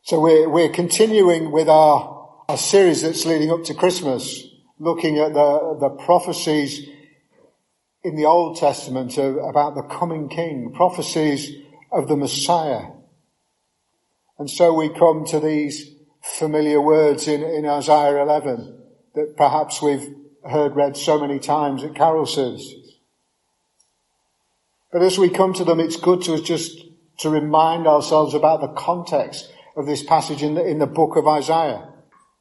So we're continuing with our series that's leading up to Christmas, looking at the prophecies in the Old Testament about the coming King, prophecies of the Messiah. And so we come to these familiar words in Isaiah 11 that perhaps we've heard read so many times at carol services. But as we come to them, it's good to remind ourselves about the context of this passage in the book of Isaiah.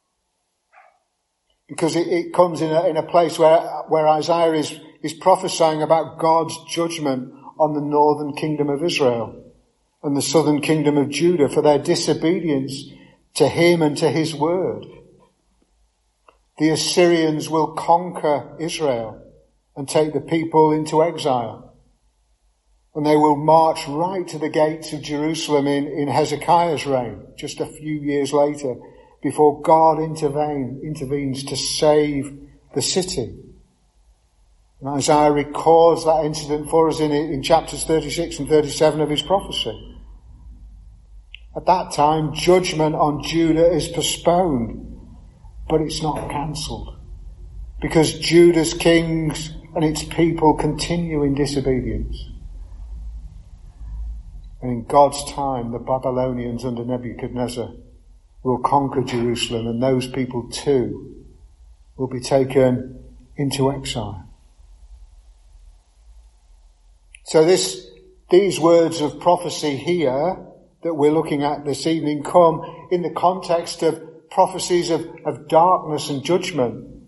Because it comes in a place where Isaiah is prophesying about God's judgment on the northern kingdom of Israel and the southern kingdom of Judah for their disobedience to him and to his word. The Assyrians will conquer Israel and take the people into exile. And they will march right to the gates of Jerusalem in Hezekiah's reign, just a few years later, before God intervenes to save the city. And Isaiah records that incident for us in chapters 36 and 37 of his prophecy. At that time, judgment on Judah is postponed, but it's not cancelled, because Judah's kings and its people continue in disobedience. And in God's time, the Babylonians under Nebuchadnezzar will conquer Jerusalem, and those people too will be taken into exile. So these words of prophecy here that we're looking at this evening come in the context of prophecies of darkness and judgment.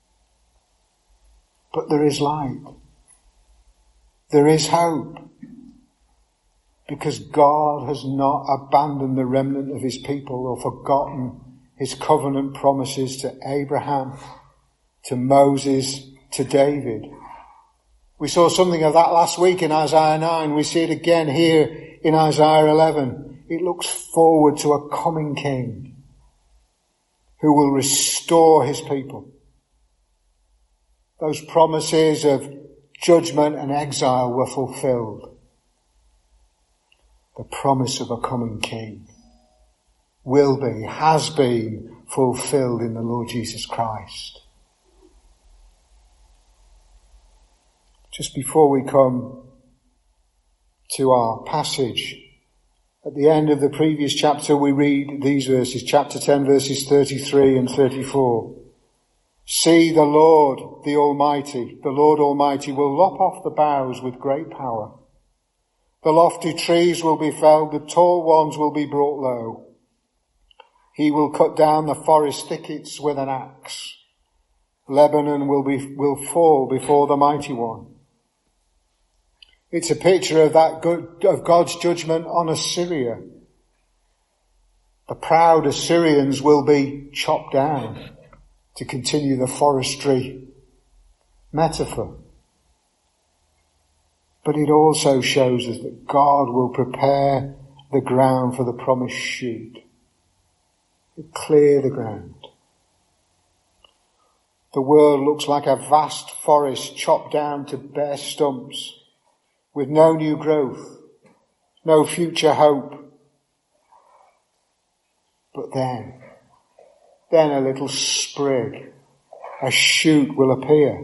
But there is light. There is hope. Because God has not abandoned the remnant of his people or forgotten his covenant promises to Abraham, to Moses, to David. We saw something of that last week in Isaiah 9. We see it again here in Isaiah 11. It looks forward to a coming king who will restore his people. Those promises of judgment and exile were fulfilled. The promise of a coming king has been fulfilled in the Lord Jesus Christ. Just before we come to our passage, at the end of the previous chapter we read these verses, chapter 10 verses 33 and 34. See, the Lord Almighty will lop off the boughs with great power. The lofty trees will be felled, the tall ones will be brought low. He will cut down the forest thickets with an axe. Lebanon will fall before the mighty one. It's a picture of of God's judgment on Assyria. The proud Assyrians will be chopped down, to continue the forestry metaphor. But it also shows us that God will prepare the ground for the promised shoot. Clear the ground. The world looks like a vast forest chopped down to bare stumps, with no new growth, no future hope. But then a little sprig, a shoot will appear.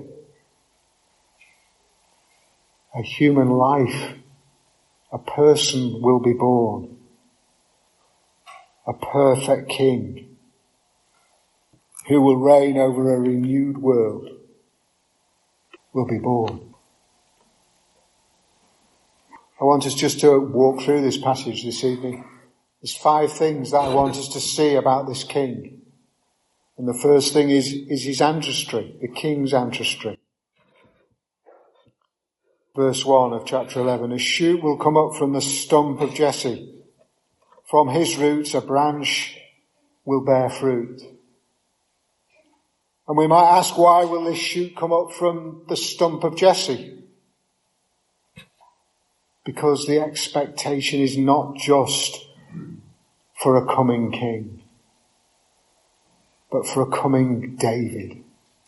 A human life, a person will be born. A perfect king who will reign over a renewed world will be born. I want us just to walk through this passage this evening. There's 5 things that I want us to see about this king. And the first thing is his ancestry, the king's ancestry. Verse 1 of chapter 11, a shoot will come up from the stump of Jesse. From his roots a branch will bear fruit. And we might ask, why will this shoot come up from the stump of Jesse? Because the expectation is not just for a coming king, but for a coming David.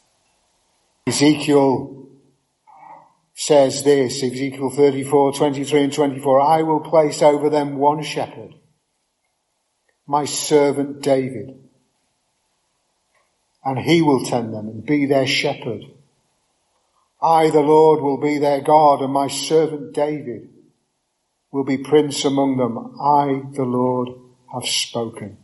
Ezekiel says this, Ezekiel 34, 23 and 24, I will place over them one shepherd, my servant David. And he will tend them and be their shepherd. I, the Lord, will be their God, and my servant David will be prince among them. I, the Lord, have spoken.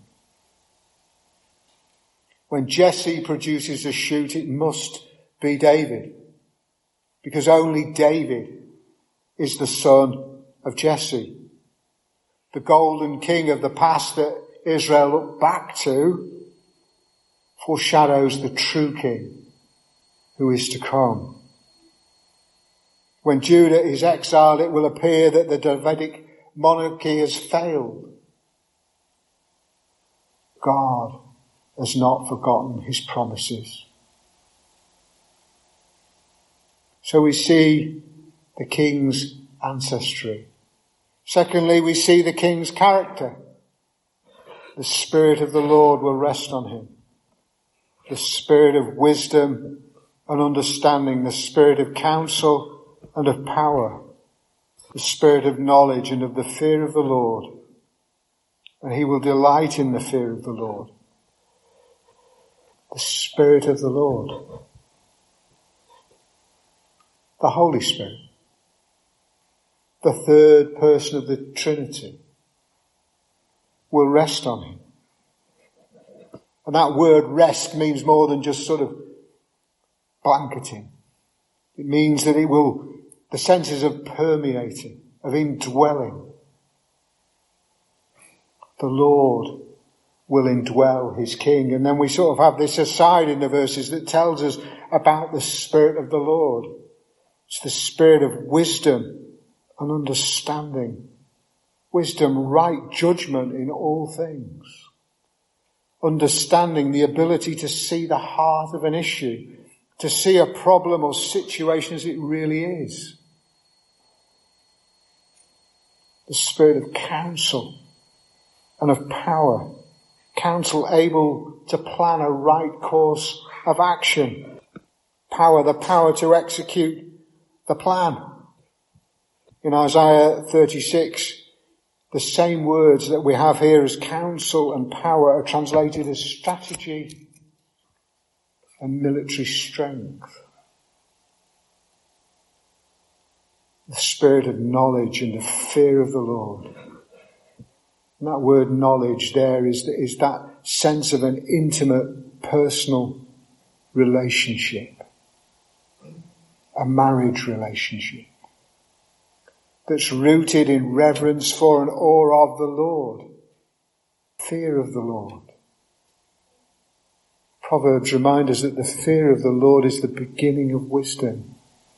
When Jesse produces a shoot, it must be David, because only David is the son of Jesse. The golden king of the past that Israel looked back to foreshadows the true king who is to come. When Judah is exiled, it will appear that the Davidic monarchy has failed. God has not forgotten his promises. So we see the king's ancestry. Secondly, we see the king's character. The Spirit of the Lord will rest on him. The Spirit of wisdom and understanding, the Spirit of counsel and of power, the Spirit of knowledge and of the fear of the Lord. And he will delight in the fear of the Lord. The Spirit of the Lord. The Holy Spirit. The third person of the Trinity will rest on him. And that word rest means more than just sort of blanketing. It means that the senses of permeating, of indwelling. The Lord will indwell his king. And then we sort of have this aside in the verses that tells us about the Spirit of the Lord. It's the Spirit of wisdom and understanding. Wisdom, right judgment in all things. Understanding, the ability to see the heart of an issue, to see a problem or situation as it really is. The Spirit of counsel and of power. Counsel able to plan a right course of action. Power, the power to execute the plan. In Isaiah 36, the same words that we have here as counsel and power are translated as strategy and military strength. The Spirit of knowledge and the fear of the Lord. And that word knowledge there is that sense of an intimate, personal relationship. A marriage relationship. That's rooted in reverence for and awe of the Lord. Fear of the Lord. Proverbs remind us that the fear of the Lord is the beginning of wisdom.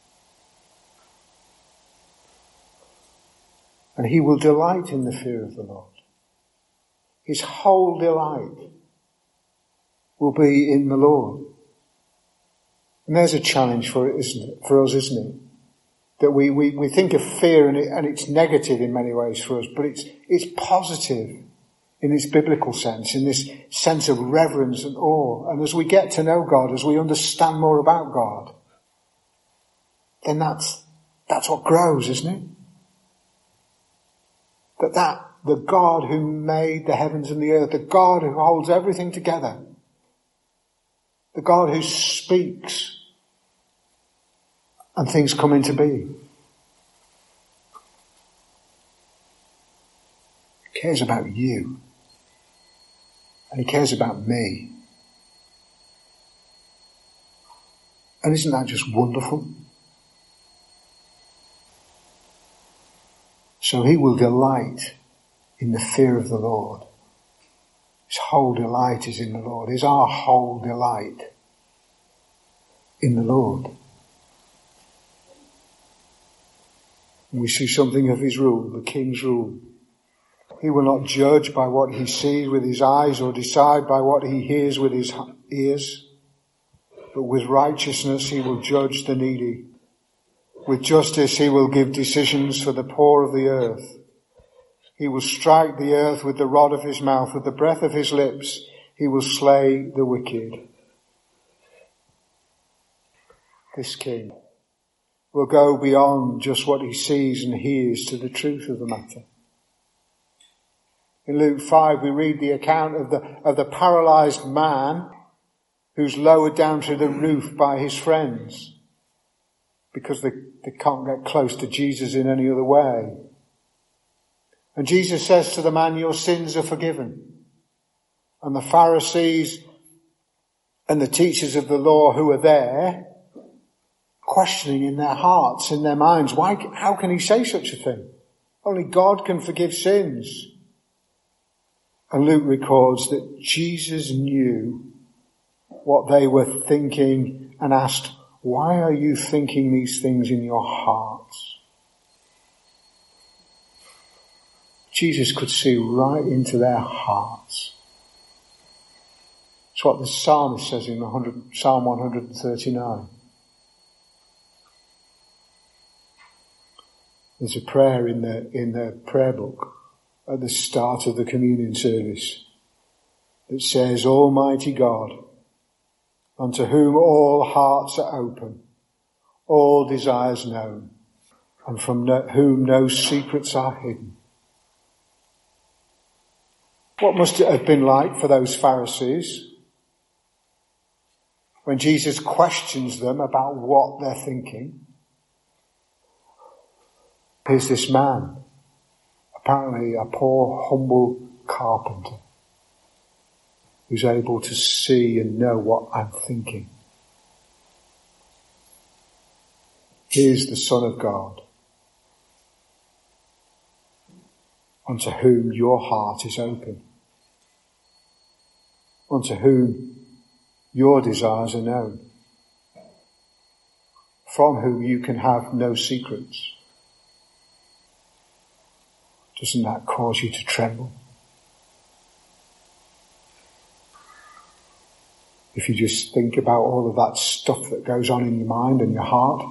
And he will delight in the fear of the Lord. His whole delight will be in the Lord. And there's a challenge for us, isn't it? That we think of fear and it's negative in many ways for us, but it's positive in its biblical sense, in this sense of reverence and awe. And as we get to know God, as we understand more about God, then that's what grows, isn't it? The God who made the heavens and the earth, the God who holds everything together, the God who speaks and things come into being. He cares about you. And he cares about me. And isn't that just wonderful? So he will delight in the fear of the Lord. His whole delight is in the Lord. Is our whole delight in the Lord? And we see something of his rule, the king's rule. He will not judge by what he sees with his eyes or decide by what he hears with his ears. But with righteousness he will judge the needy. With justice he will give decisions for the poor of the earth. He will strike the earth with the rod of his mouth. With the breath of his lips he will slay the wicked. This king will go beyond just what he sees and hears to the truth of the matter. In Luke 5 we read the account of the paralysed man who's lowered down to the roof by his friends because they can't get close to Jesus in any other way. And Jesus says to the man, your sins are forgiven. And the Pharisees and the teachers of the law who are there, questioning in their hearts, in their minds, how can he say such a thing? Only God can forgive sins. And Luke records that Jesus knew what they were thinking and asked, why are you thinking these things in your hearts? Jesus could see right into their hearts. It's what the psalmist says in Psalm 139. There's a prayer in the prayer book at the start of the communion service that says, Almighty God, unto whom all hearts are open, all desires known, and from whom no secrets are hidden. What must it have been like for those Pharisees when Jesus questions them about what they're thinking? Here's this man, apparently a poor, humble carpenter, who's able to see and know what I'm thinking. Here's the Son of God, unto whom your heart is open, unto whom your desires are known, from whom you can have no secrets. Doesn't that cause you to tremble? If you just think about all of that stuff that goes on in your mind and your heart.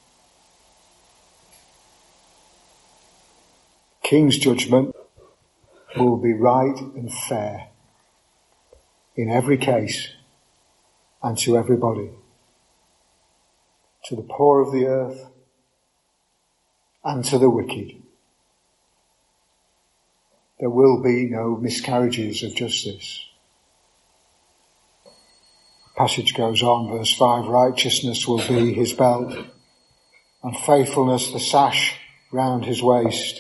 King's judgment will be right and fair in every case and to everybody. To the poor of the earth and to the wicked. There will be no miscarriages of justice. The passage goes on, verse 5, righteousness will be his belt, and faithfulness the sash round his waist.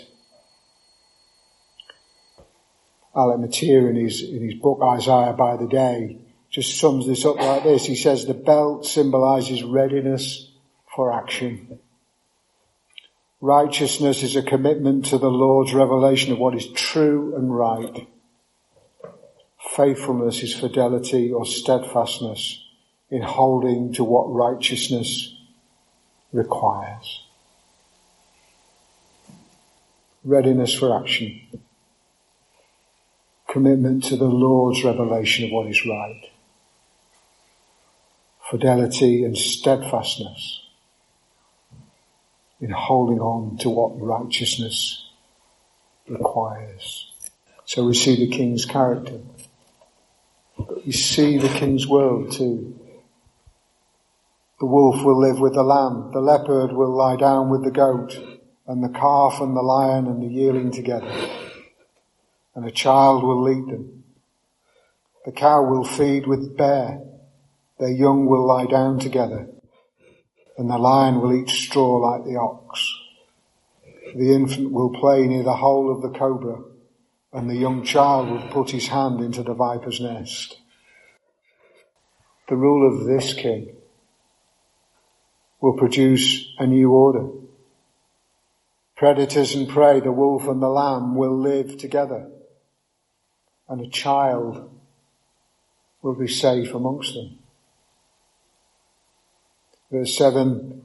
Alec Motyer in his book Isaiah by the Day just sums this up like this. He says the belt symbolises readiness for action. Righteousness is a commitment to the Lord's revelation of what is true and right. Faithfulness is fidelity or steadfastness in holding to what righteousness requires. Readiness for action. Commitment to the Lord's revelation of what is right. Fidelity and steadfastness in holding on to what righteousness requires. So we see the King's character. But we see the King's world too. The wolf will live with the lamb. The leopard will lie down with the goat. And the calf and the lion and the yearling together. And a child will lead them. The cow will feed with the bear. Their young will lie down together. And the lion will eat straw like the ox. The infant will play near the hole of the cobra, and the young child will put his hand into the viper's nest. The rule of this king will produce a new order. Predators and prey, the wolf and the lamb, will live together, and a child will be safe amongst them. Verse 7,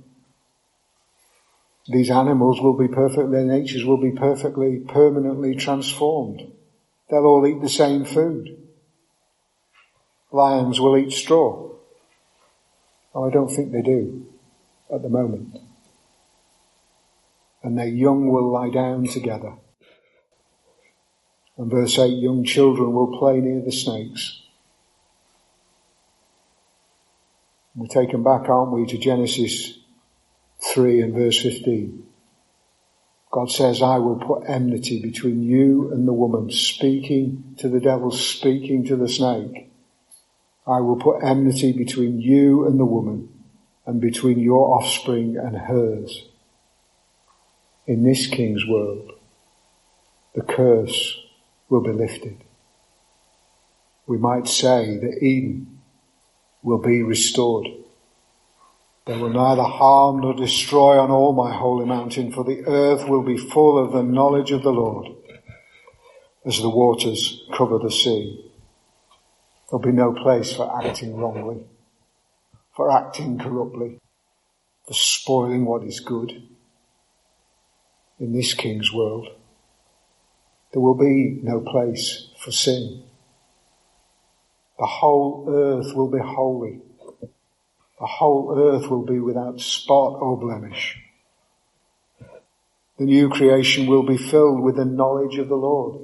these animals will be their natures will be perfectly, permanently transformed. They'll all eat the same food. Lions will eat straw. Oh, I don't think they do at the moment. And their young will lie down together. And verse 8, young children will play near the snakes. We're taken back, aren't we, to Genesis 3 and verse 15. God says, I will put enmity between you and the woman, speaking to the devil, speaking to the snake. I will put enmity between you and the woman, and between your offspring and hers. In this king's world, the curse will be lifted. We might say that Eden will be restored. They will neither harm nor destroy on all my holy mountain, for the earth will be full of the knowledge of the Lord, as the waters cover the sea. There'll be no place for acting wrongly, for acting corruptly, for spoiling what is good. In this king's world, there will be no place for sin. The whole earth will be holy. The whole earth will be without spot or blemish. The new creation will be filled with the knowledge of the Lord.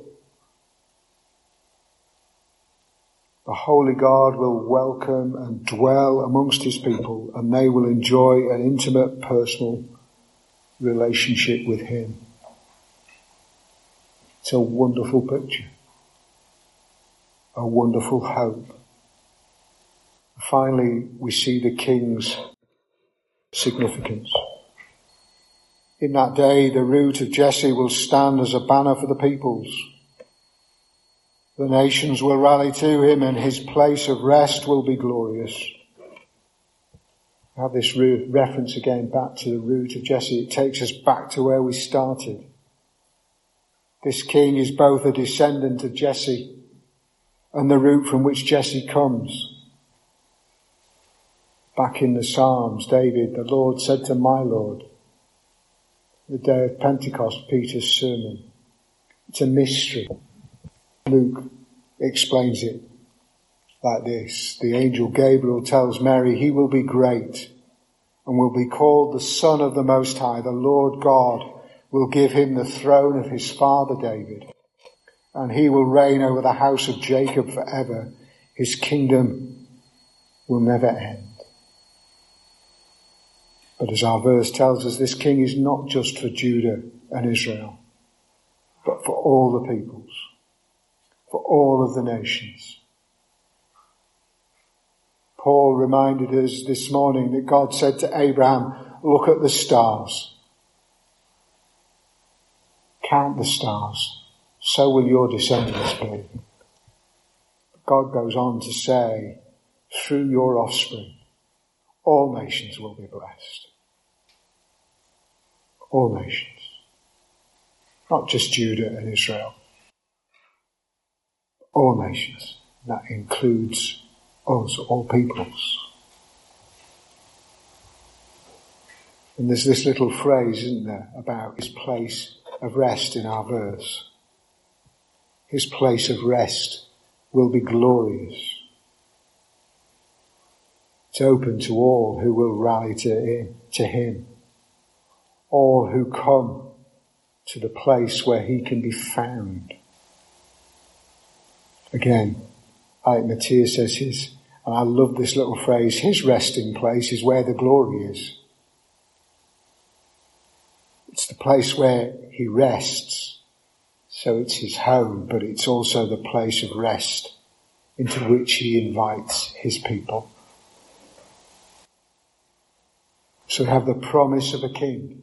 The Holy God will welcome and dwell amongst his people, and they will enjoy an intimate personal relationship with him. It's a wonderful picture. A wonderful hope. Finally, we see the king's significance. In that day, the root of Jesse will stand as a banner for the peoples. The nations will rally to him, and his place of rest will be glorious. I have this reference again back to the root of Jesse. It takes us back to where we started. This king is both a descendant of Jesse and the root from which Jesse comes. Back in the Psalms, David, the Lord said to my Lord, the day of Pentecost, Peter's sermon. It's a mystery. Luke explains it like this. The angel Gabriel tells Mary he will be great and will be called the Son of the Most High. The Lord God will give him the throne of his father David, and he will reign over the house of Jacob forever. His kingdom will never end. But as our verse tells us, this king is not just for Judah and Israel, but for all the peoples, for all of the nations. Paul reminded us this morning that God said to Abraham, look at the stars. Count the stars. So will your descendants be. God goes on to say, through your offspring, all nations will be blessed. All nations. Not just Judah and Israel. All nations. That includes us, all peoples. And there's this little phrase, isn't there, about his place of rest in our verse. His place of rest will be glorious. It's open to all who will rally to him. All who come to the place where he can be found. Again, like Matthias says, and I love this little phrase, his resting place is where the glory is. It's the place where he rests. So it's his home, but it's also the place of rest into which he invites his people. So we have the promise of a king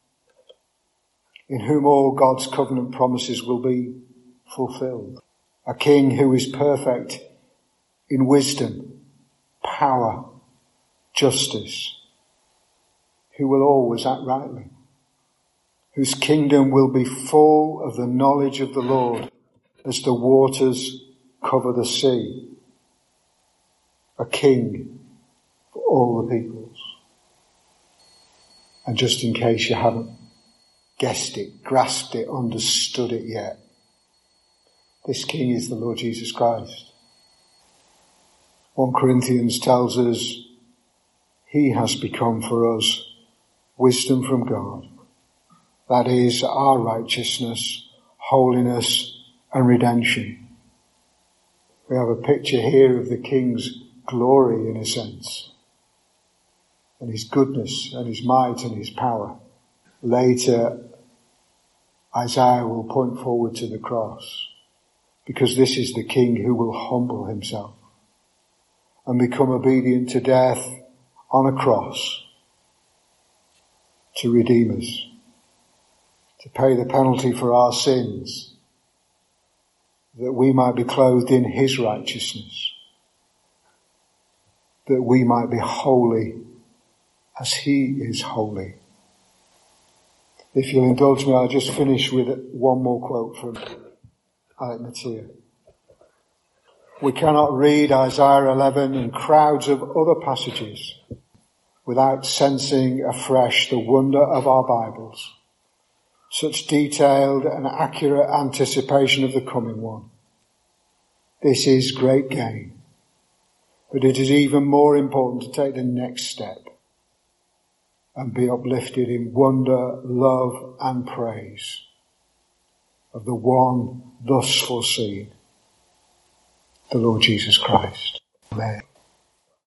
in whom all God's covenant promises will be fulfilled. A king who is perfect in wisdom, power, justice, who will always act rightly, whose kingdom will be full of the knowledge of the Lord as the waters cover the sea. A king for all the peoples. And just in case you haven't guessed it, grasped it, understood it yet, this king is the Lord Jesus Christ. 1 Corinthians tells us he has become for us wisdom from God. That is our righteousness, holiness and redemption. We have a picture here of the king's glory in a sense, and his goodness and his might and his power. Later, Isaiah will point forward to the cross, because this is the King who will humble himself and become obedient to death on a cross to redeem us, to pay the penalty for our sins, that we might be clothed in his righteousness, that we might be holy as he is holy. If you'll indulge me, I'll just finish with one more quote from Alec Motyer. We cannot read Isaiah 11 and crowds of other passages without sensing afresh the wonder of our Bibles, such detailed and accurate anticipation of the coming one. This is great gain, but it is even more important to take the next step and be uplifted in wonder, love and praise of the one thus foreseen, the Lord Jesus Christ. Amen.